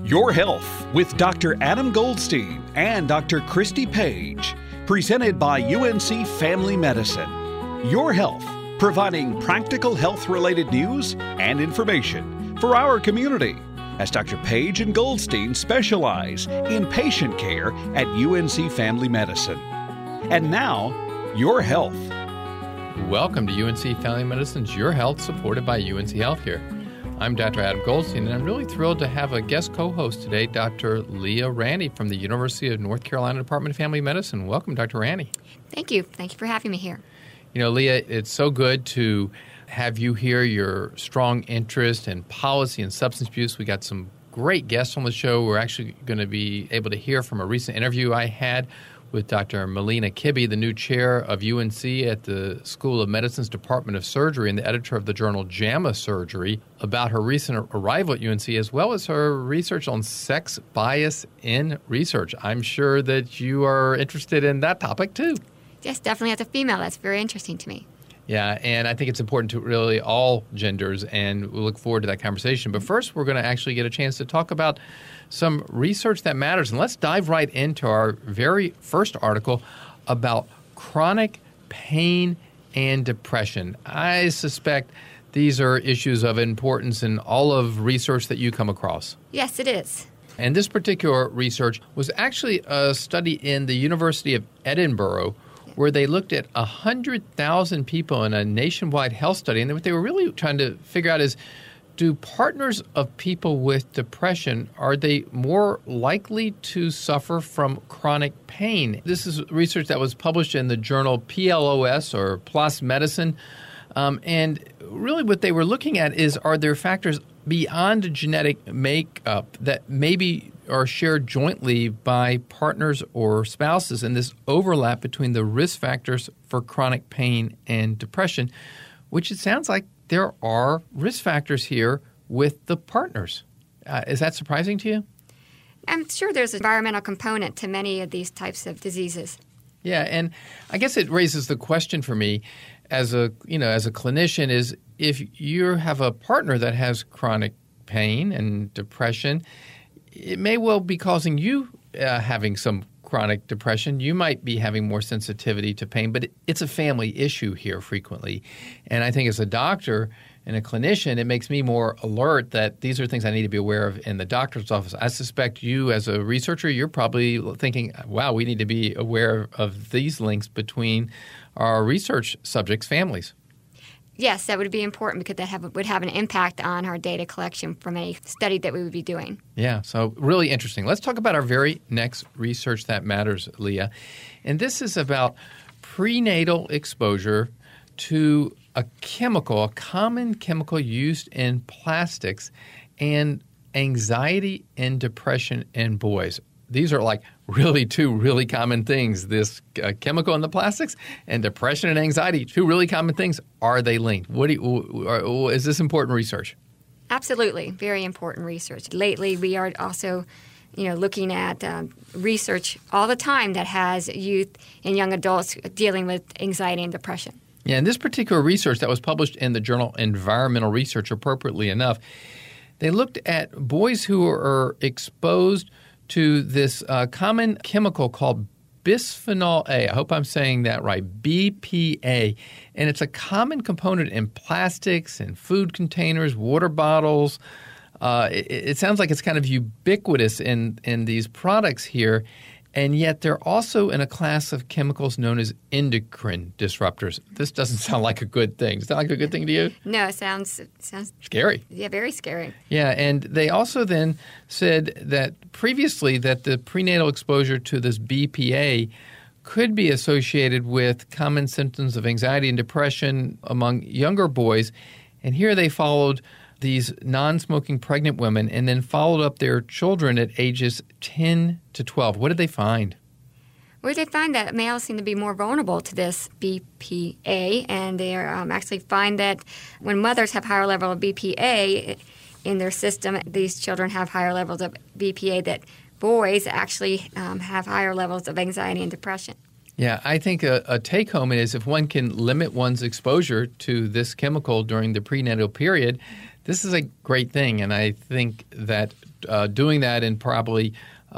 Your Health with Dr. Adam Goldstein and Dr. Christy Page, presented by UNC Family Medicine. Your Health, providing practical health-related news and information for our community, as Dr. Page and Goldstein specialize in patient care at UNC Family Medicine. And now, Your Health. Welcome to UNC Family Medicine's Your Health, supported by UNC Healthcare. I'm Dr. Adam Goldstein, and I'm really thrilled to have a guest co-host today, Dr. Leah Ranney from the University of North Carolina Department of Family Medicine. Welcome, Dr. Ranney. Thank you. Thank you for having me here. You know, Leah, it's so good to have you here, your strong interest in policy and substance abuse. We got some great guests on the show. We're actually going to be able to hear from a recent interview I had with Dr. Melina Kibbe, the new chair of UNC at the School of Medicine's Department of Surgery and the editor of the journal JAMA Surgery, about her recent arrival at UNC, as well as her research on sex bias in research. I'm sure that you are interested in that topic, too. Yes, definitely as a female. That's very interesting to me. Yeah, and I think it's important to really all genders, and we'll look forward to that conversation. But first, we're going to actually get a chance to talk about some research that matters. And let's dive right into our very first article about chronic pain and depression. I suspect these are issues of importance in all of research that you come across. Yes, it is. And this particular research was actually a study in the University of Edinburgh, where they looked at 100,000 people in a nationwide health study. And what they were really trying to figure out is, do partners of people with depression, are they more likely to suffer from chronic pain? This is research that was published in the journal PLOS, or PLOS Medicine. And really what they were looking at is, are there factors beyond genetic makeup that maybe are shared jointly by partners or spouses, and this overlap between the risk factors for chronic pain and depression, which it sounds like there are risk factors here with the partners. Is that surprising to you? I'm sure there's an environmental component to many of these types of diseases. Yeah, and I guess it raises the question for me as a clinician is, if you have a partner that has chronic pain and depression, it may well be causing you having some chronic depression. You might be having more sensitivity to pain, but it's a family issue here frequently. And I think as a doctor and a clinician, it makes me more alert that these are things I need to be aware of in the doctor's office. I suspect you as a researcher, you're probably thinking, wow, we need to be aware of these links between our research subjects' families. Yes, that would be important because that would have an impact on our data collection from a study that we would be doing. Yeah, so really interesting. Let's talk about our very next research that matters, Leah. And this is about prenatal exposure to a common chemical used in plastics, and anxiety and depression in boys. These are like two really common things, this chemical in the plastics and depression and anxiety, two really common things. Are they linked? Is this important research? Absolutely. Very important research. Lately, we are also looking at research all the time that has youth and young adults dealing with anxiety and depression. Yeah, and this particular research that was published in the journal Environmental Research, appropriately enough, they looked at boys who are exposed to this common chemical called bisphenol A. I hope I'm saying that right, BPA. And it's a common component in plastics and food containers, water bottles. It sounds like it's kind of ubiquitous in these products here. And yet they're also in a class of chemicals known as endocrine disruptors. This doesn't sound like a good thing. Does that sound like a good thing to you? No, it sounds scary. Yeah, very scary. Yeah, and they also then said that previously that the prenatal exposure to this BPA could be associated with common symptoms of anxiety and depression among younger boys. And here they followed these non-smoking pregnant women and then followed up their children at ages 10 to 12. What did they find? Well, they find that males seem to be more vulnerable to this BPA, and they actually find that when mothers have higher level of BPA in their system, these children have higher levels of BPA, that boys actually have higher levels of anxiety and depression. Yeah, I think a take-home is if one can limit one's exposure to this chemical during the prenatal period, this is a great thing, and I think that doing that and probably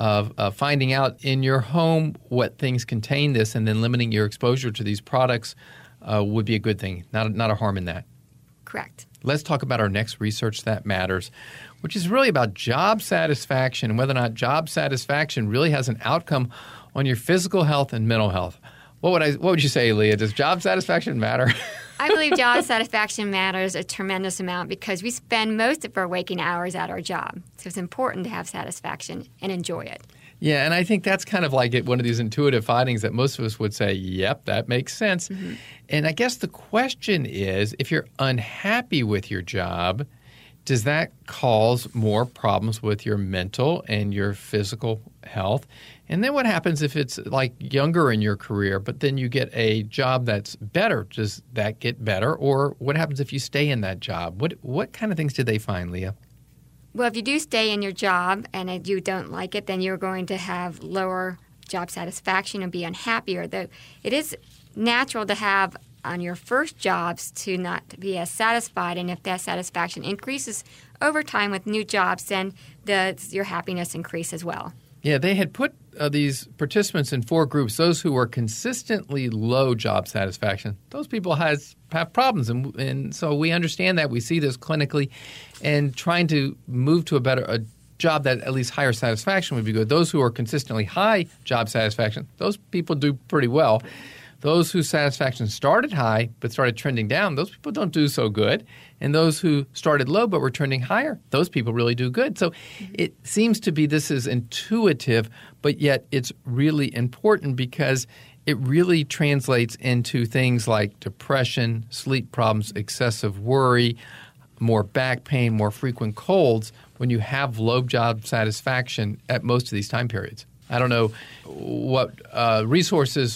finding out in your home what things contain this and then limiting your exposure to these products would be a good thing, not a harm in that. Correct. Let's talk about our next research that matters, which is really about job satisfaction and whether or not job satisfaction really has an outcome on your physical health and mental health. What would you say, Leah? Does job satisfaction matter? I believe job satisfaction matters a tremendous amount because we spend most of our waking hours at our job. So it's important to have satisfaction and enjoy it. Yeah, and I think that's kind of like one of these intuitive findings that most of us would say, yep, that makes sense. Mm-hmm. And I guess the question is, if you're unhappy with your job, does that cause more problems with your mental and your physical health? And then what happens if it's like younger in your career, but then you get a job that's better? Does that get better? Or what happens if you stay in that job? What kind of things did they find, Leah? Well, if you do stay in your job and you don't like it, then you're going to have lower job satisfaction and be unhappier. Though it is natural to have on your first jobs to not be as satisfied, and if that satisfaction increases over time with new jobs, then your happiness increases as well. Yeah, they had put these participants in 4 groups. Those who were consistently low job satisfaction, those people have problems. And so we understand that. We see this clinically. And trying to move to a job that at least higher satisfaction would be good. Those who are consistently high job satisfaction, those people do pretty well. Those whose satisfaction started high but started trending down, those people don't do so good. And those who started low but were trending higher, those people really do good. So it seems to be this is intuitive, but yet it's really important because it really translates into things like depression, sleep problems, excessive worry, more back pain, more frequent colds when you have low job satisfaction at most of these time periods. I don't know what resources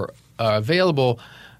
available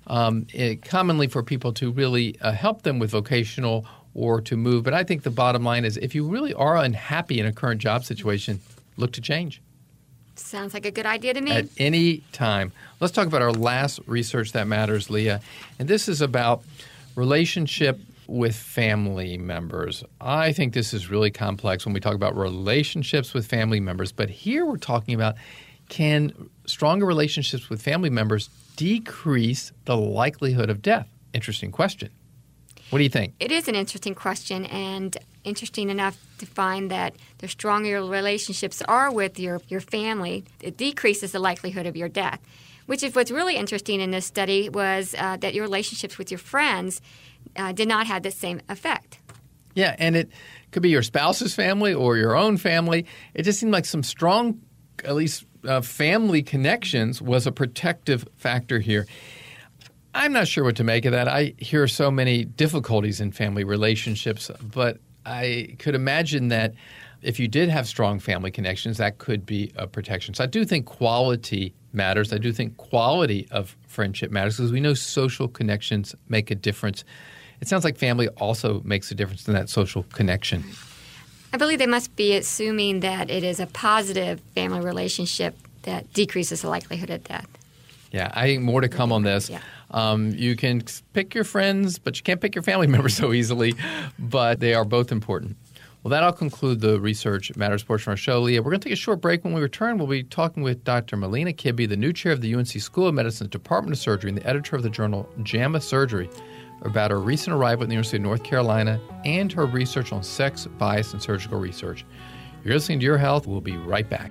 commonly for people to really help them with vocational or to move. But I think the bottom line is if you really are unhappy in a current job situation, look to change. Sounds like a good idea to me. At any time. Let's talk about our last research that matters, Leah. And this is about relationship with family members. I think this is really complex when we talk about relationships with family members. But here we're talking about, can stronger relationships with family members decrease the likelihood of death? Interesting question. What do you think? It is an interesting question, and interesting enough to find that the stronger your relationships are with your family, it decreases the likelihood of your death. Which is what's really interesting in this study was that your relationships with your friends did not have the same effect. Yeah, and it could be your spouse's family or your own family. It just seemed like some strong, at least family connections was a protective factor here. I'm not sure what to make of that. I hear so many difficulties in family relationships, but I could imagine that if you did have strong family connections, that could be a protection. So I do think quality matters. I do think quality of friendship matters because we know social connections make a difference. It sounds like family also makes a difference in that social connection. I believe they must be assuming that it is a positive family relationship that decreases the likelihood of death. Yeah, I think more to come on this. Yeah. You can pick your friends, but you can't pick your family members so easily, but they are both important. Well, that'll conclude the Research Matters portion of our show, Leah. We're going to take a short break. When we return, we'll be talking with Dr. Melina Kibbe, the new chair of the UNC School of Medicine's Department of Surgery and the editor of the journal JAMA Surgery, about her recent arrival at the University of North Carolina and her research on sex, bias, and surgical research. You're listening to Your Health. We'll be right back.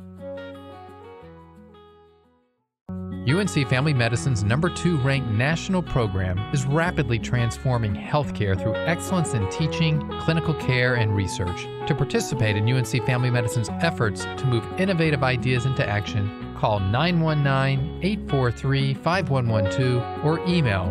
UNC Family Medicine's #2 ranked national program is rapidly transforming healthcare through excellence in teaching, clinical care, and research. To participate in UNC Family Medicine's efforts to move innovative ideas into action, call 919-843-5112 or email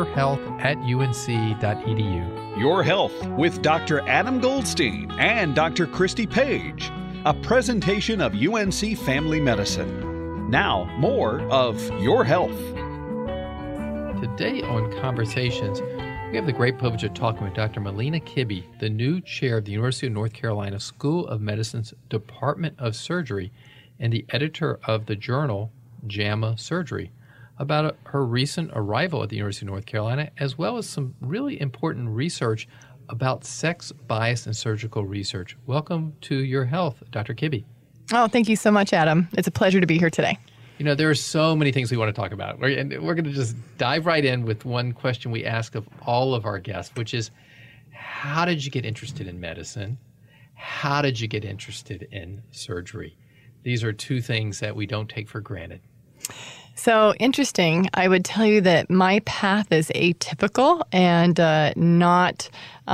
yourhealth@unc.edu. Your Health with Dr. Adam Goldstein and Dr. Christy Page, a presentation of UNC Family Medicine. Now, more of Your Health. Today on Conversations, we have the great privilege of talking with Dr. Melina Kibbe, the new chair of the University of North Carolina School of Medicine's Department of Surgery and the editor of the journal JAMA Surgery, about her recent arrival at the University of North Carolina, as well as some really important research about sex bias in surgical research. Welcome to Your Health, Dr. Kibbe. Oh, thank you so much, Adam. It's a pleasure to be here today. You know, there are so many things we want to talk about. We're going to just dive right in with one question we ask of all of our guests, which is, how did you get interested in medicine? How did you get interested in surgery? These are two things that we don't take for granted. So interesting. I would tell you that my path is atypical and not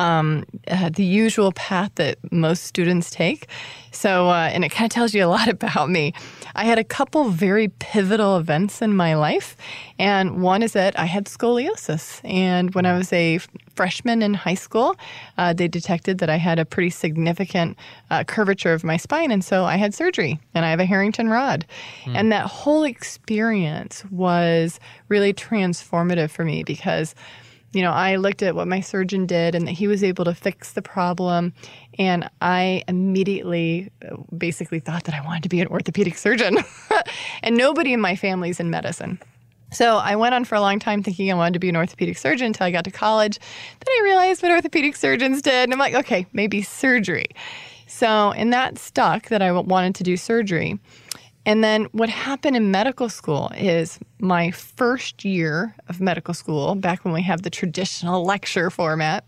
the usual path that most students take. So, and it kind of tells you a lot about me. I had a couple very pivotal events in my life. And one is that I had scoliosis. And when I was a freshman in high school, they detected that I had a pretty significant curvature of my spine. And so I had surgery, and I have a Harrington rod. And that whole experience was really transformative for me because, you know, I looked at what my surgeon did and that he was able to fix the problem. And I immediately basically thought that I wanted to be an orthopedic surgeon. And nobody in my family's in medicine. So I went on for a long time thinking I wanted to be an orthopedic surgeon until I got to college. Then I realized what orthopedic surgeons did. And I'm like, okay, maybe surgery. So, and that stuck that I wanted to do surgery. And then what happened in medical school is my first year of medical school, back when we have the traditional lecture format,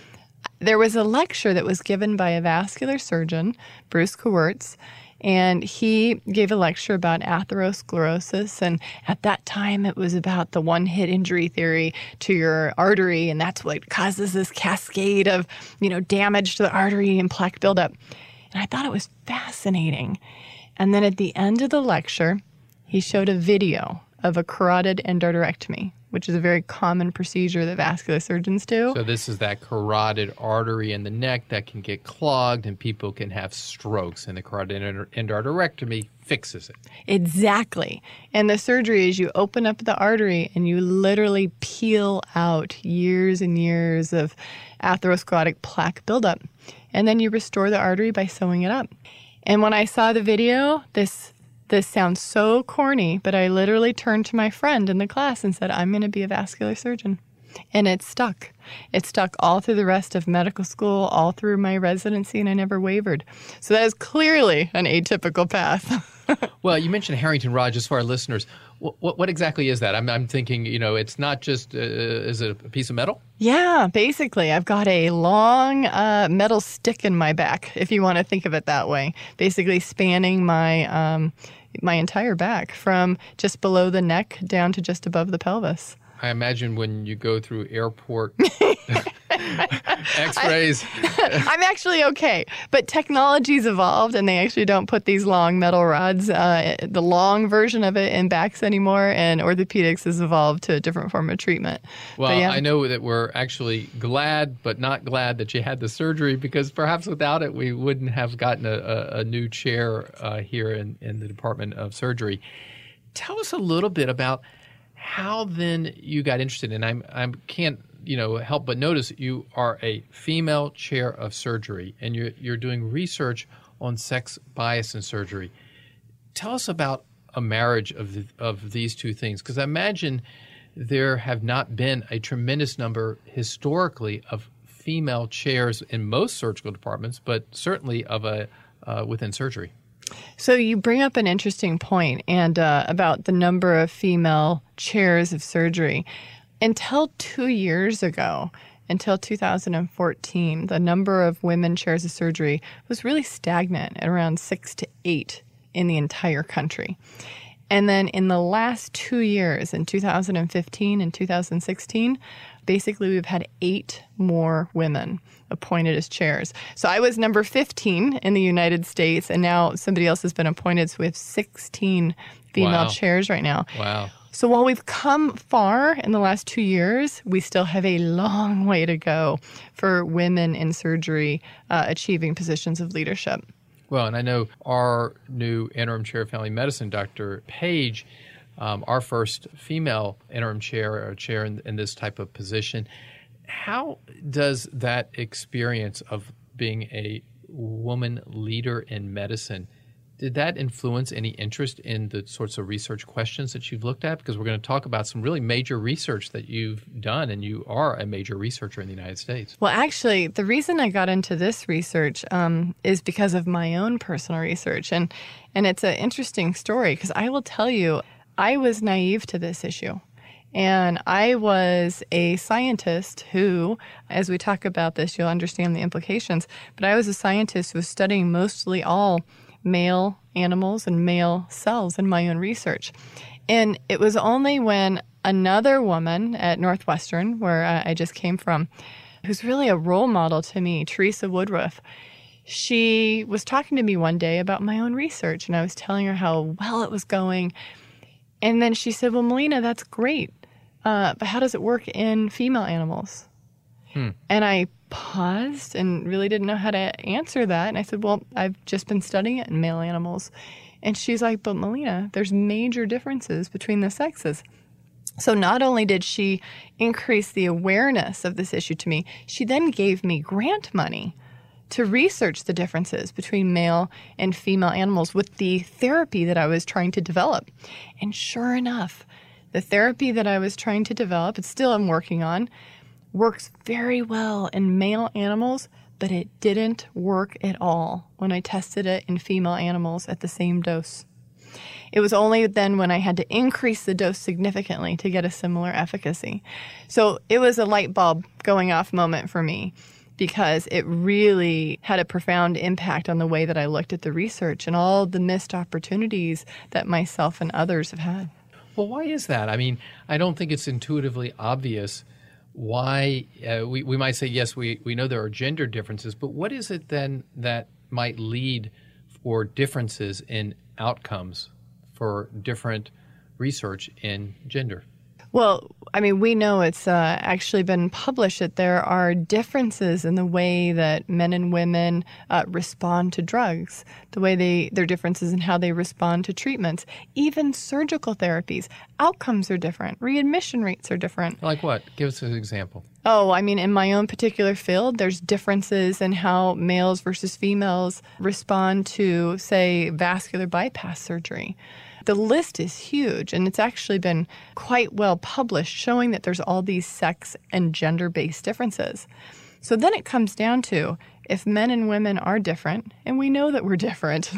there was a lecture that was given by a vascular surgeon, Bruce Kowirtz, and he gave a lecture about atherosclerosis. And at that time, it was about the one-hit injury theory to your artery, and that's what causes this cascade of, you know, damage to the artery and plaque buildup. And I thought it was fascinating. And then at the end of the lecture, he showed a video of a carotid endarterectomy, which is a very common procedure that vascular surgeons do. So this is that carotid artery in the neck that can get clogged and people can have strokes, and the carotid endarterectomy fixes it. Exactly. And the surgery is you open up the artery and you literally peel out years and years of atherosclerotic plaque buildup. And then you restore the artery by sewing it up. And when I saw the video, this sounds so corny, but I literally turned to my friend in the class and said, I'm going to be a vascular surgeon. And it stuck. It stuck all through the rest of medical school, all through my residency, and I never wavered. So that is clearly an atypical path. Well, you mentioned Harrington rod, just for our listeners. What exactly is that? I'm thinking, you know, it's not just, is it a piece of metal? Yeah, basically. I've got a long metal stick in my back, if you want to think of it that way, basically spanning my my entire back from just below the neck down to just above the pelvis. I imagine when you go through airport x-rays. I'm actually okay. But technology's evolved, and they actually don't put these long metal rods, the long version of it, in backs anymore, and orthopedics has evolved to a different form of treatment. Well, yeah. I know that we're actually glad, but not glad that you had the surgery, because perhaps without it, we wouldn't have gotten a new chair here in the Department of Surgery. Tell us a little bit about how then you got interested. And I can't help but notice you are a female chair of surgery, and you're doing research on sex bias in surgery. Tell us about a marriage of these two things, because I imagine there have not been a tremendous number historically of female chairs in most surgical departments, but certainly of within surgery. So you bring up an interesting point, and about the number of female chairs of surgery. Until 2 years ago, until 2014, the number of women chairs of surgery was really stagnant at around 6 to 8 in the entire country. And then in the last 2 years, in 2015 and 2016, basically we've had 8 more women appointed as chairs. So I was number 15 in the United States, and now somebody else has been appointed, so we have 16 female chairs right now. Wow. So while we've come far in the last 2 years, we still have a long way to go for women in surgery achieving positions of leadership. Well, and I know our new interim chair of family medicine, Dr. Page, our first female interim chair or chair in this type of position. How does that experience of being a woman leader in medicine Did that influence any interest in the sorts of research questions that you've looked at? Because we're going to talk about some really major research that you've done, and you are a major researcher in the United States. Well, actually, the reason I got into this research is because of my own personal research. And it's an interesting story because I will tell you, I was naive to this issue. And I was a scientist who, as we talk about this, you'll understand the implications, but I was a scientist who was studying mostly all male animals and male cells in my own research. And it was only when another woman at Northwestern, where I just came from, who's really a role model to me, Teresa Woodruff, she was talking to me one day about my own research, and I was telling her how well it was going. And then she said, well, Melina, that's great, but how does it work in female animals? And I paused and really didn't know how to answer that. And I said, well, I've just been studying it in male animals. And she's like, but Melina, there's major differences between the sexes. So not only did she increase the awareness of this issue to me, she then gave me grant money to research the differences between male and female animals with the therapy that I was trying to develop. And sure enough, the therapy that I was trying to develop, and still I'm working on, works very well in male animals, but it didn't work at all when I tested it in female animals at the same dose. It was only then when I had to increase the dose significantly to get a similar efficacy. So it was a light bulb going off moment for me because it really had a profound impact on the way that I looked at the research and all the missed opportunities that myself and others have had. Well, why is that? I mean, I don't think it's intuitively obvious why we might say, yes, we know there are gender differences, but what is it then that might lead for differences in outcomes for different research in gender? Well, I mean, we know it's actually been published that there are differences in the way that men and women respond to drugs, the way there are differences in how they respond to treatments, even surgical therapies. Outcomes are different. Readmission rates are different. Like what? Give us an example. Oh, I mean, in my own particular field, there's differences in how males versus females respond to, say, vascular bypass surgery. The list is huge, and it's actually been quite well published, showing that there's all these sex and gender-based differences. So then it comes down to, if men and women are different, and we know that we're different,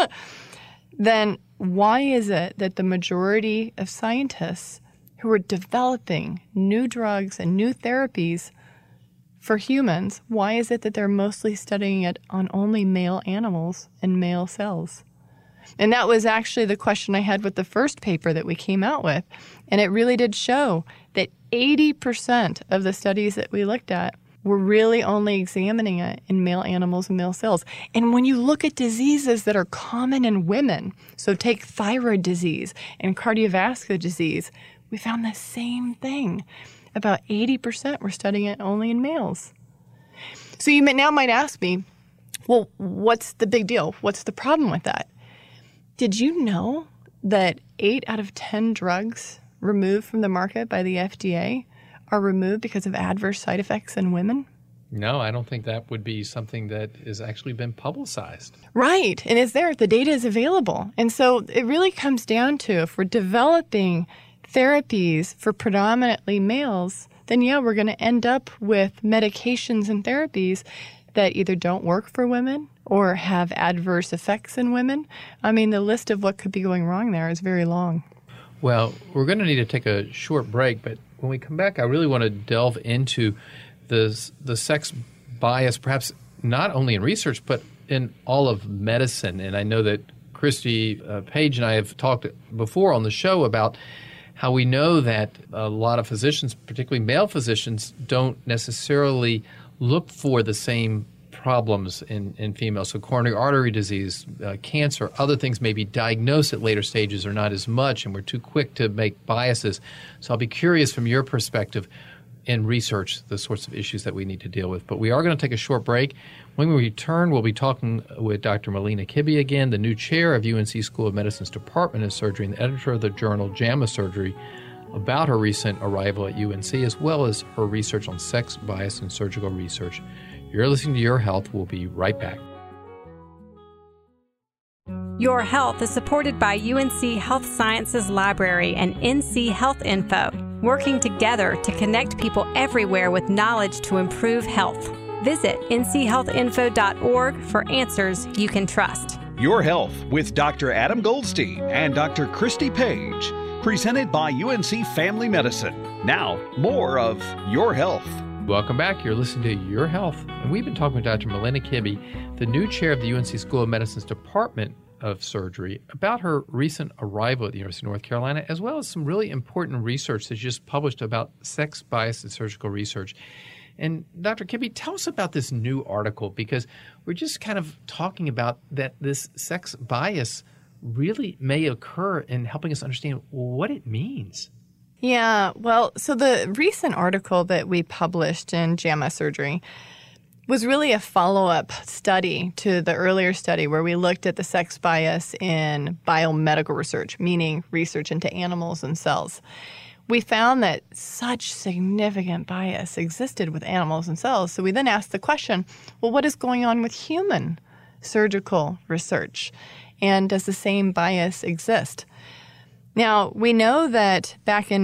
then why is it that the majority of scientists who are developing new drugs and new therapies for humans, why is it that they're mostly studying it on only male animals and male cells? And that was actually the question I had with the first paper that we came out with. And it really did show that 80% of the studies that we looked at were really only examining it in male animals and male cells. And when you look at diseases that are common in women, so take thyroid disease and cardiovascular disease, we found the same thing. About 80% were studying it only in males. So you now might ask me, well, what's the big deal? What's the problem with that? Did you know that 8 out of 10 drugs removed from the market by the FDA are removed because of adverse side effects in women? No, I don't think that would be something that has actually been publicized. Right. And it's there. The data is available. And so it really comes down to, if we're developing therapies for predominantly males, then yeah, we're going to end up with medications and therapies that either don't work for women or have adverse effects in women. I mean, the list of what could be going wrong there is very long. Well, we're going to need to take a short break, but when we come back, I really want to delve into the sex bias, perhaps not only in research, but in all of medicine. And I know that Christy Page and I have talked before on the show about how we know that a lot of physicians, particularly male physicians, don't necessarily look for the same problems in females. So coronary artery disease, cancer, other things may be diagnosed at later stages or not as much, and we're too quick to make biases. So I'll be curious from your perspective in research the sorts of issues that we need to deal with. But we are going to take a short break. When we return, we'll be talking with Dr. Melina Kibbe again, the new chair of UNC School of Medicine's Department of Surgery and the editor of the journal JAMA Surgery, about her recent arrival at UNC, as well as her research on sex bias in surgical research. You're listening to Your Health. We'll be right back. Your Health is supported by UNC Health Sciences Library and NC Health Info, working together to connect people everywhere with knowledge to improve health. Visit nchealthinfo.org for answers you can trust. Your Health with Dr. Adam Goldstein and Dr. Christy Page, presented by UNC Family Medicine. Now, more of Your Health. Welcome back. You're listening to Your Health. And we've been talking with Dr. Melinda Kibbe, the new chair of the UNC School of Medicine's Department of Surgery, about her recent arrival at the University of North Carolina, as well as some really important research that she just published about sex bias in surgical research. And Dr. Kibbe, tell us about this new article, because we're just kind of talking about that this sex bias really may occur in helping us understand what it means. Yeah, well, so the recent article that we published in JAMA Surgery was really a follow-up study to the earlier study where we looked at the sex bias in biomedical research, meaning research into animals and cells. We found that such significant bias existed with animals and cells. So we then asked the question, well, what is going on with human surgical research? And does the same bias exist? Now, we know that back in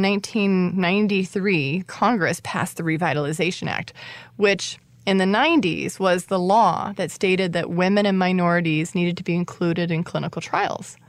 1993, Congress passed the Revitalization Act, which in the 90s was the law that stated that women and minorities needed to be included in clinical trials.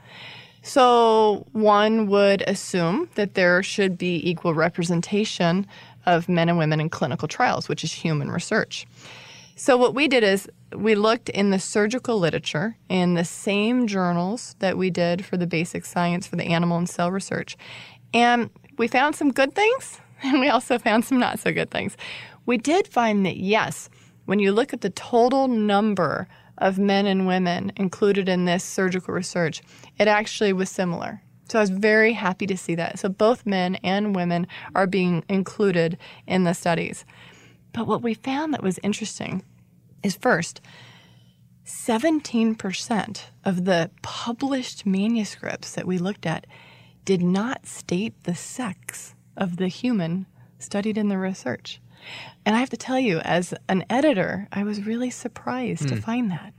So one would assume that there should be equal representation of men and women in clinical trials, which is human research. So what we did is we looked in the surgical literature in the same journals that we did for the basic science for the animal and cell research. And we found some good things, and we also found some not so good things. We did find that, yes, when you look at the total number of men and women included in this surgical research, it actually was similar. So I was very happy to see that. So both men and women are being included in the studies. But what we found that was interesting is, first, 17% of the published manuscripts that we looked at did not state the sex of the human studied in the research. And I have to tell you, as an editor, I was really surprised to find that.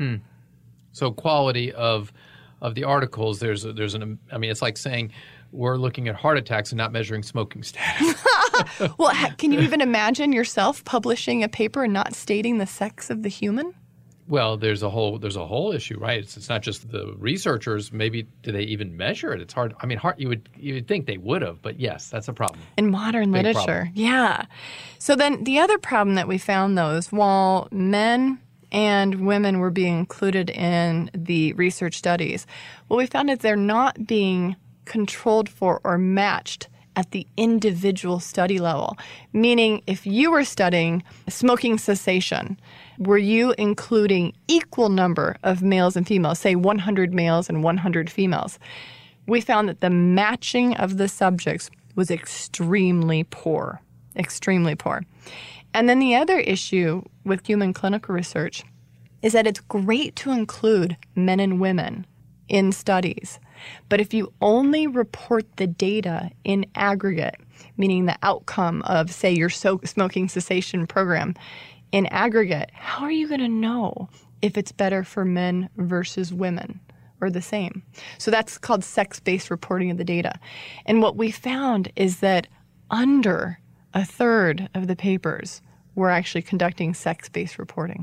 So quality of the articles, it's like saying we're looking at heart attacks and not measuring smoking status. Well, can you even imagine yourself publishing a paper and not stating the sex of the human? Well, there's a whole issue, right? It's not just the researchers. Maybe do they even measure it? It's hard. I mean, you would think they would have, but yes, that's a problem. In modern Big literature, problem. Yeah. So then the other problem that we found, though, is while men and women were being included in the research studies, what we found is they're not being controlled for or matched at the individual study level. Meaning, if you were studying smoking cessation, were you including equal number of males and females, say 100 males and 100 females? We found that the matching of the subjects was extremely poor, extremely poor. And then the other issue with human clinical research is that it's great to include men and women in studies. But if you only report the data in aggregate, meaning the outcome of, say, your smoking cessation program in aggregate, how are you going to know if it's better for men versus women or the same? So that's called sex-based reporting of the data. And what we found is that under a third of the papers were actually conducting sex-based reporting.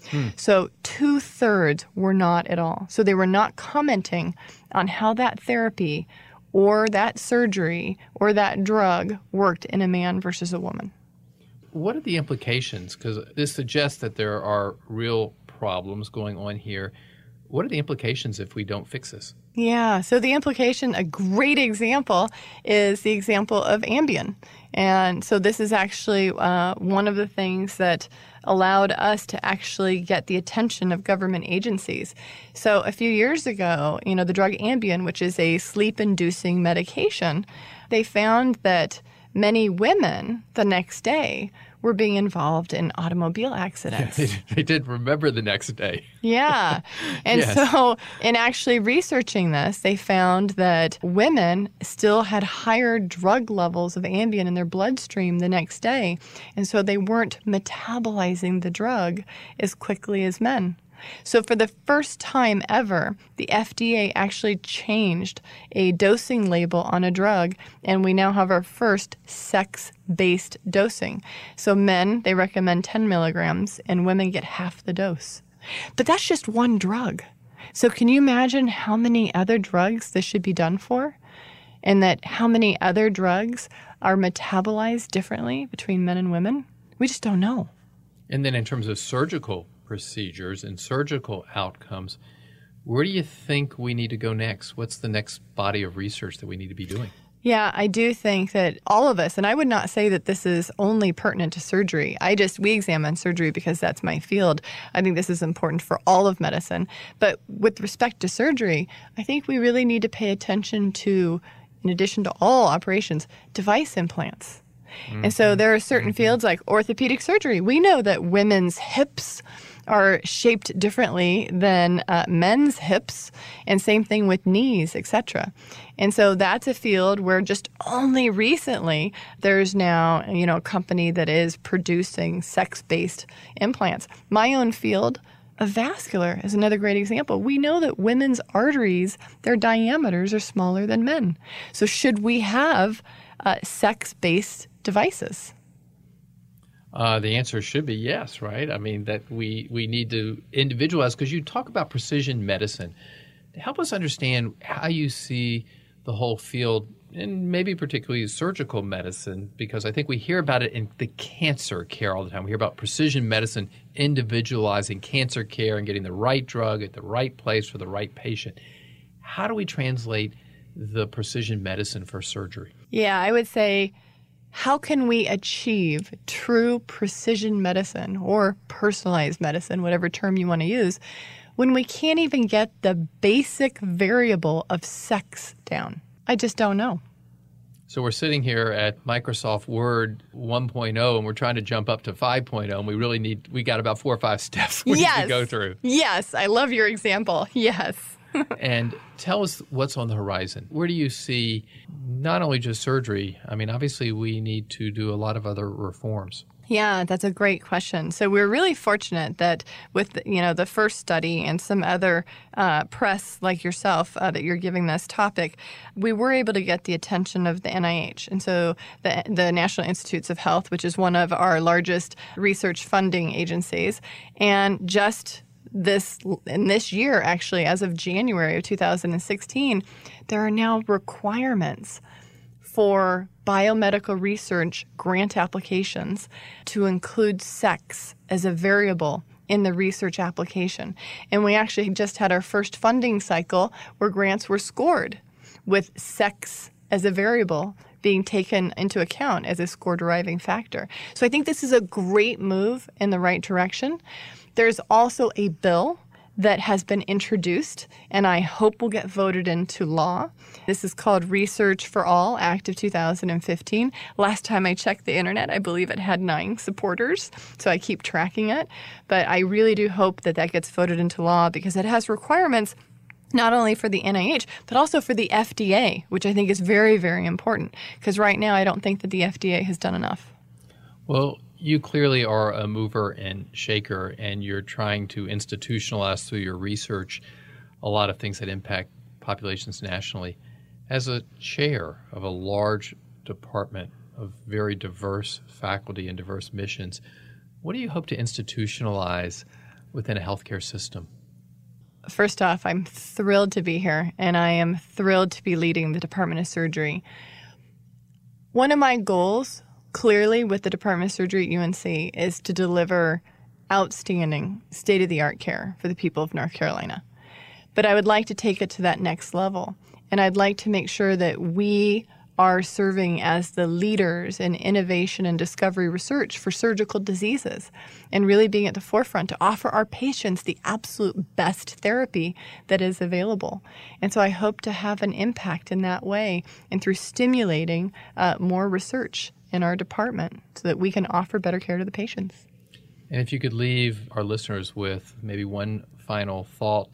So 2/3 were not at all. So they were not commenting on how that therapy or that surgery or that drug worked in a man versus a woman. What are the implications? Because this suggests that there are real problems going on here. What are the implications if we don't fix this? Yeah, so the implication, a great example, is the example of Ambien. And so this is actually one of the things that allowed us to actually get the attention of government agencies. So a few years ago, the drug Ambien, which is a sleep-inducing medication, they found that many women the next day were being involved in automobile accidents. Yeah, they did remember the next day. Yeah. And Yes. so in actually researching this, they found that women still had higher drug levels of Ambien in their bloodstream the next day. And so they weren't metabolizing the drug as quickly as men. So for the first time ever, the FDA actually changed a dosing label on a drug, and we now have our first sex-based dosing. So men, they recommend 10 milligrams, and women get half the dose. But that's just one drug. So can you imagine how many other drugs this should be done for? And that how many other drugs are metabolized differently between men and women? We just don't know. And then in terms of surgical procedures and surgical outcomes, where do you think we need to go next? What's the next body of research that we need to be doing? Yeah, I do think that all of us, and I would not say that this is only pertinent to surgery. We examine surgery because that's my field. I think this is important for all of medicine. But with respect to surgery, I think we really need to pay attention to, in addition to all operations, device implants. And so there are certain fields like orthopedic surgery. We know that women's hips are shaped differently than men's hips, and same thing with knees, etc. And so that's a field where just only recently there's now, a company that is producing sex-based implants. My own field of vascular is another great example. We know that women's arteries, their diameters are smaller than men. So should we have sex-based devices? The answer should be yes, right? I mean, that we need to individualize, because you talk about precision medicine. Help us understand how you see the whole field, and maybe particularly surgical medicine, because I think we hear about it in the cancer care all the time. We hear about precision medicine, individualizing cancer care and getting the right drug at the right place for the right patient. How do we translate the precision medicine for surgery? Yeah, I would say, how can we achieve true precision medicine or personalized medicine, whatever term you want to use, when we can't even get the basic variable of sex down? I just don't know. So we're sitting here at Microsoft Word 1.0, and we're trying to jump up to 5.0, and we got about 4 or 5 steps we need to go through. Yes, I love your example. Yes. And tell us what's on the horizon. Where do you see not only just surgery? I mean, obviously we need to do a lot of other reforms. Yeah, that's a great question. So we're really fortunate that with the first study and some other press like yourself that you're giving this topic, we were able to get the attention of the NIH. And so the National Institutes of Health, which is one of our largest research funding agencies, and just this year, actually, as of January of 2016, there are now requirements for biomedical research grant applications to include sex as a variable in the research application. And we actually just had our first funding cycle where grants were scored with sex as a variable being taken into account as a score deriving factor. So I think this is a great move in the right direction. There's also a bill that has been introduced, and I hope will get voted into law. This is called Research for All, Act of 2015. Last time I checked the internet, I believe it had 9 supporters, so I keep tracking it. But I really do hope that gets voted into law, because it has requirements not only for the NIH, but also for the FDA, which I think is very, very important, because right now I don't think that the FDA has done enough. Well, you clearly are a mover and shaker, and you're trying to institutionalize through your research a lot of things that impact populations nationally. As a chair of a large department of very diverse faculty and diverse missions, what do you hope to institutionalize within a healthcare system? First off, I'm thrilled to be here, and I am thrilled to be leading the Department of Surgery. One of my goals, clearly, with the Department of Surgery at UNC is to deliver outstanding, state-of-the-art care for the people of North Carolina. But I would like to take it to that next level, and I'd like to make sure that we are serving as the leaders in innovation and discovery research for surgical diseases, and really being at the forefront to offer our patients the absolute best therapy that is available. And so I hope to have an impact in that way, and through stimulating more research in our department so that we can offer better care to the patients. And if you could leave our listeners with maybe one final thought,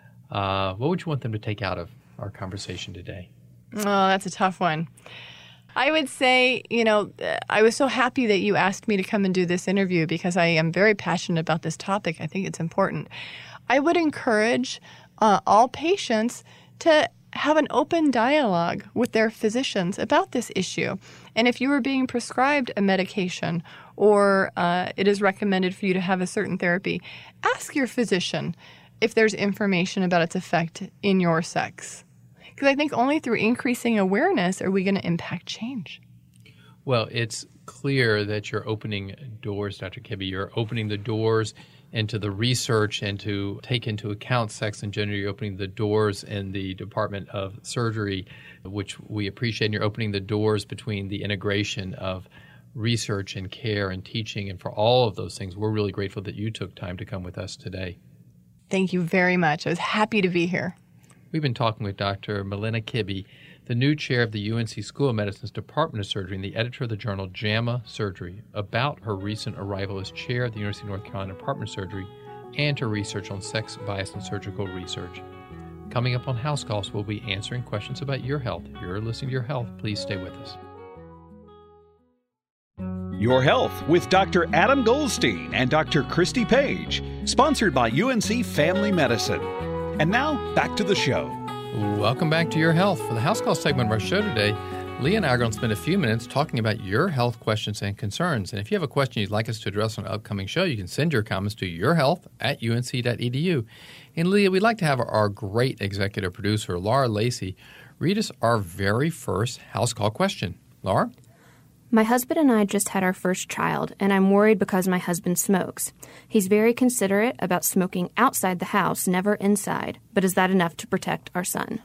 what would you want them to take out of our conversation today? Oh, that's a tough one. I would say, I was so happy that you asked me to come and do this interview because I am very passionate about this topic. I think it's important. I would encourage all patients to have an open dialogue with their physicians about this issue. And if you are being prescribed a medication or it is recommended for you to have a certain therapy, ask your physician if there's information about its effect in your sex. Because I think only through increasing awareness are we going to impact change. Well, it's clear that you're opening doors, Dr. Kibbe. You're opening the doors into the research and to take into account sex and gender. You're opening the doors in the Department of Surgery, which we appreciate. And you're opening the doors between the integration of research and care and teaching. And for all of those things, we're really grateful that you took time to come with us today. Thank you very much. I was happy to be here. We've been talking with Dr. Malina Kibbe, the new chair of the UNC School of Medicine's Department of Surgery and the editor of the journal JAMA Surgery, about her recent arrival as chair at the University of North Carolina Department of Surgery and her research on sex bias in surgical research. Coming up on House Calls, we'll be answering questions about your health. If you're listening to Your Health, please stay with us. Your Health with Dr. Adam Goldstein and Dr. Christy Page, sponsored by UNC Family Medicine. And now, back to the show. Welcome back to Your Health. For the House Call segment of our show today, Leah and I are going to spend a few minutes talking about your health questions and concerns. And if you have a question you'd like us to address on an upcoming show, you can send your comments to yourhealth@unc.edu. And Leah, we'd like to have our great executive producer, Laura Lacey, read us our very first House Call question. Laura? My husband and I just had our first child, and I'm worried because my husband smokes. He's very considerate about smoking outside the house, never inside. But is that enough to protect our son?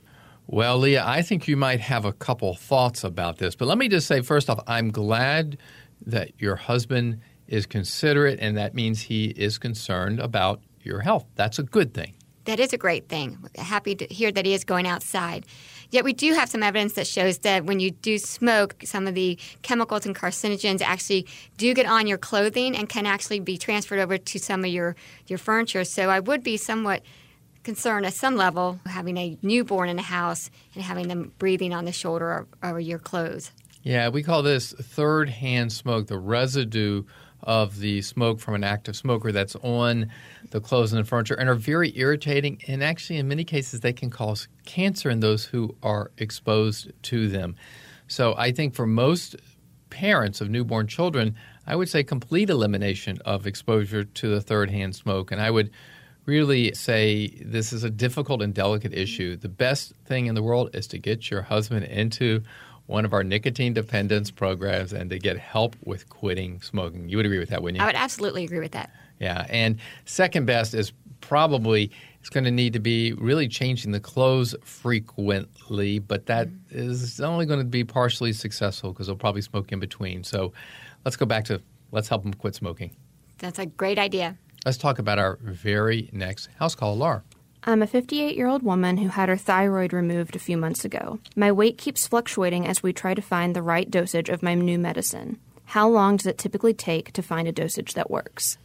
Well, Leah, I think you might have a couple thoughts about this. But let me just say, first off, I'm glad that your husband is considerate, and that means he is concerned about your health. That's a good thing. That is a great thing. Happy to hear that he is going outside. Yet we do have some evidence that shows that when you do smoke, some of the chemicals and carcinogens actually do get on your clothing and can actually be transferred over to some of your furniture. So I would be somewhat concerned at some level having a newborn in the house and having them breathing on the shoulder or your clothes. Yeah, we call this third-hand smoke, the residue of the smoke from an active smoker that's on the clothes and the furniture, and are very irritating. And actually, in many cases, they can cause cancer in those who are exposed to them. So I think for most parents of newborn children, I would say complete elimination of exposure to the third-hand smoke. And I would really say this is a difficult and delicate issue. The best thing in the world is to get your husband into one of our nicotine dependence programs and to get help with quitting smoking. You would agree with that, wouldn't you? I would absolutely agree with that. Yeah. And second best is probably it's going to need to be really changing the clothes frequently, but that is only going to be partially successful because they'll probably smoke in between. So let's go back to let's help them quit smoking. That's a great idea. Let's talk about our very next house call. Laura. I'm a 58-year-old woman who had her thyroid removed a few months ago. My weight keeps fluctuating as we try to find the right dosage of my new medicine. How long does it typically take to find a dosage that works?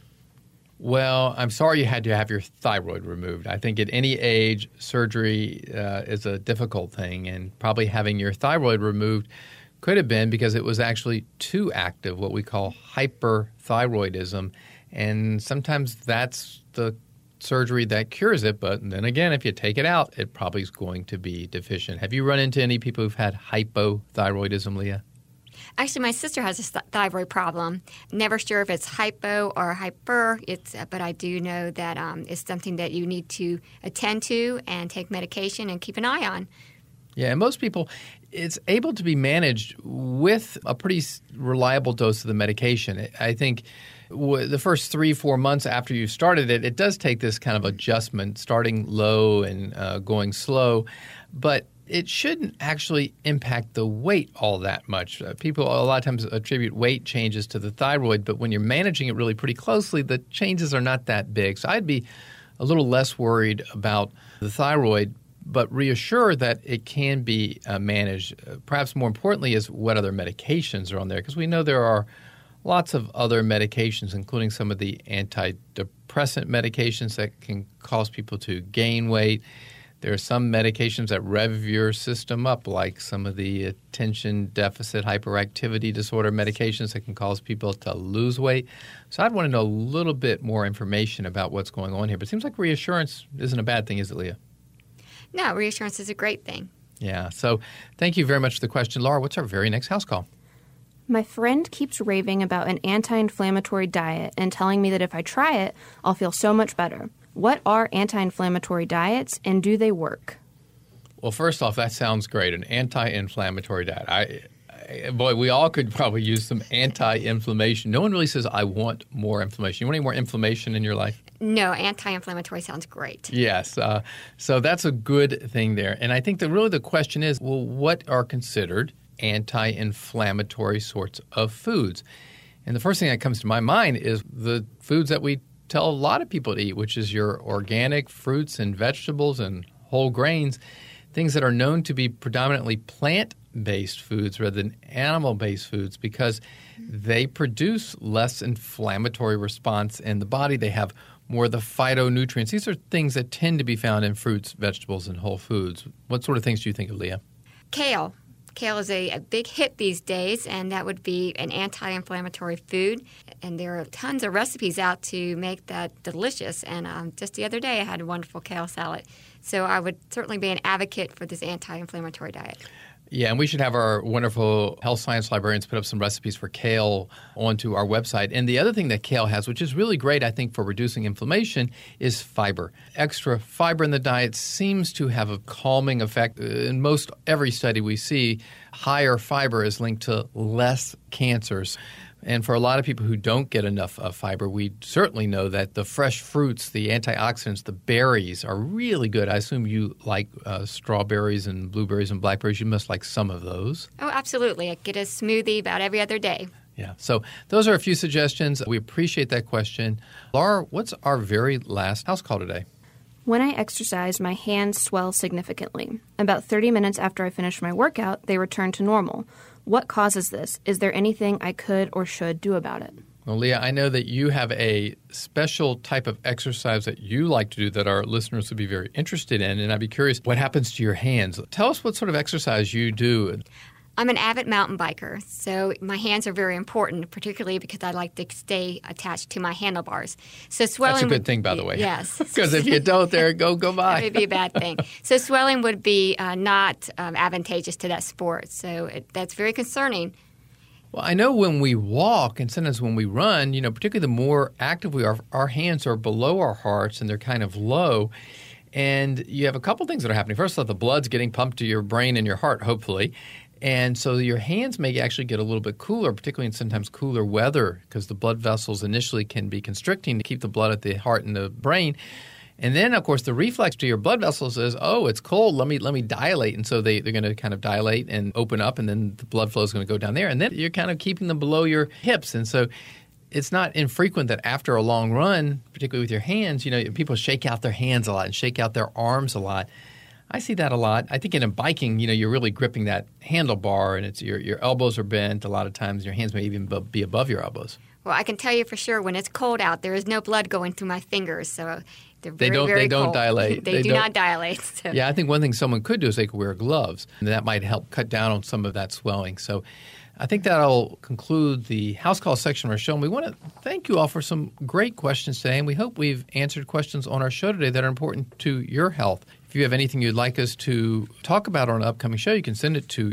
Well, I'm sorry you had to have your thyroid removed. I think at any age, surgery is a difficult thing, and probably having your thyroid removed could have been because it was actually too active, what we call hyperthyroidism. And sometimes that's the surgery that cures it, but then again, if you take it out, it probably is going to be deficient. Have you run into any people who've had hypothyroidism, Leah? Actually, my sister has a thyroid problem. Never sure if it's hypo or hyper, but I do know that it's something that you need to attend to and take medication and keep an eye on. Yeah, and most people, it's able to be managed with a pretty reliable dose of the medication. I think the first 3-4 months after you started it, it does take this kind of adjustment, starting low and going slow, but it shouldn't actually impact the weight all that much. People a lot of times attribute weight changes to the thyroid, but when you're managing it really pretty closely, the changes are not that big. So I'd be a little less worried about the thyroid, but reassure that it can be managed. Perhaps more importantly is what other medications are on there, because we know there are lots of other medications, including some of the antidepressant medications that can cause people to gain weight. There are some medications that rev your system up, like some of the attention deficit hyperactivity disorder medications that can cause people to lose weight. So I'd want to know a little bit more information about what's going on here. But it seems like reassurance isn't a bad thing, is it, Leah? No, reassurance is a great thing. Yeah. So thank you very much for the question. Laura, what's our very next house call? My friend keeps raving about an anti-inflammatory diet and telling me that if I try it, I'll feel so much better. What are anti-inflammatory diets, and do they work? Well, first off, that sounds great, an anti-inflammatory diet. Boy, we all could probably use some anti-inflammation. No one really says, I want more inflammation. You want any more inflammation in your life? No, anti-inflammatory sounds great. Yes. So that's a good thing there. And I think that really the question is, well, what are considered anti-inflammatory sorts of foods? And the first thing that comes to my mind is the foods that we tell a lot of people to eat, which is your organic fruits and vegetables and whole grains, things that are known to be predominantly plant-based foods rather than animal-based foods because they produce less inflammatory response in the body. They have more of the phytonutrients. These are things that tend to be found in fruits, vegetables, and whole foods. What sort of things do you think of, Leah? Kale. Kale is a big hit these days, and that would be an anti-inflammatory food. And there are tons of recipes out to make that delicious. And just the other day, I had a wonderful kale salad. So I would certainly be an advocate for this anti-inflammatory diet. Yeah, and we should have our wonderful health science librarians put up some recipes for kale onto our website. And the other thing that kale has, which is really great, I think, for reducing inflammation, is fiber. Extra fiber in the diet seems to have a calming effect. In most every study we see, higher fiber is linked to less cancers. And for a lot of people who don't get enough fiber, we certainly know that the fresh fruits, the antioxidants, the berries are really good. I assume you like strawberries and blueberries and blackberries. You must like some of those. Oh, absolutely. I get a smoothie about every other day. Yeah. So those are a few suggestions. We appreciate that question. Laura, what's our very last house call today? When I exercise, my hands swell significantly. About 30 minutes after I finish my workout, they return to normal. What causes this? Is there anything I could or should do about it? Well, Leah, I know that you have a special type of exercise that you like to do that our listeners would be very interested in, and I'd be curious what happens to your hands. Tell us what sort of exercise you do. I'm an avid mountain biker, so my hands are very important, particularly because I like to stay attached to my handlebars. So swelling. That's a good thing, by the way. Yes. Because if you don't, go by. That would be a bad thing. So swelling would be not advantageous to that sport. So that's very concerning. Well, I know when we walk and sometimes when we run, particularly the more active we are, our hands are below our hearts and they're kind of low. And you have a couple things that are happening. First of all, the blood's getting pumped to your brain and your heart, hopefully. And so your hands may actually get a little bit cooler, particularly in sometimes cooler weather, because the blood vessels initially can be constricting to keep the blood at the heart and the brain. And then, of course, the reflex to your blood vessels is, oh, it's cold, let me dilate. And so they're going to kind of dilate and open up, and then the blood flow is going to go down there. And then you're kind of keeping them below your hips. And so it's not infrequent that after a long run, particularly with your hands, people shake out their hands a lot and shake out their arms a lot. I see that a lot. I think in biking, you're really gripping that handlebar, and it's your elbows are bent. A lot of times your hands may even be above your elbows. Well, I can tell you for sure when it's cold out, there is no blood going through my fingers, so they're very, they don't cold. dilate. They do not dilate. So. Yeah, I think one thing someone could do is they could wear gloves, and that might help cut down on some of that swelling. So I think that'll conclude the house call section of our show. And we want to thank you all for some great questions today, and we hope we've answered questions on our show today that are important to your health. If you have anything you'd like us to talk about on an upcoming show, you can send it to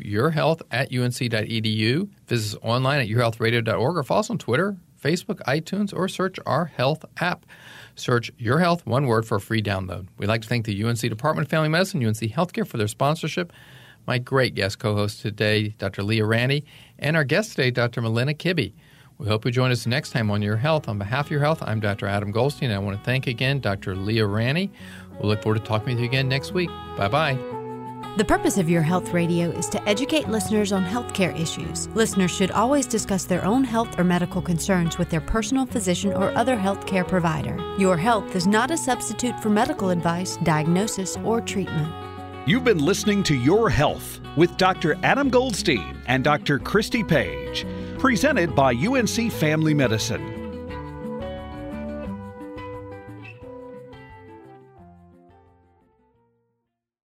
yourhealth@unc.edu. Visit us online at yourhealthradio.org or follow us on Twitter, Facebook, iTunes, or search our health app. Search Your Health, one word, for a free download. We'd like to thank the UNC Department of Family Medicine, UNC Healthcare, for their sponsorship. My great guest co-host today, Dr. Leah Ranney, and our guest today, Dr. Melinda Kibbe. We hope you join us next time on Your Health. On behalf of Your Health, I'm Dr. Adam Goldstein, and I want to thank again Dr. Leah Ranney. We'll look forward to talking with you again next week. Bye-bye. The purpose of Your Health Radio is to educate listeners on healthcare issues. Listeners should always discuss their own health or medical concerns with their personal physician or other healthcare provider. Your Health is not a substitute for medical advice, diagnosis, or treatment. You've been listening to Your Health with Dr. Adam Goldstein and Dr. Christy Page, presented by UNC Family Medicine.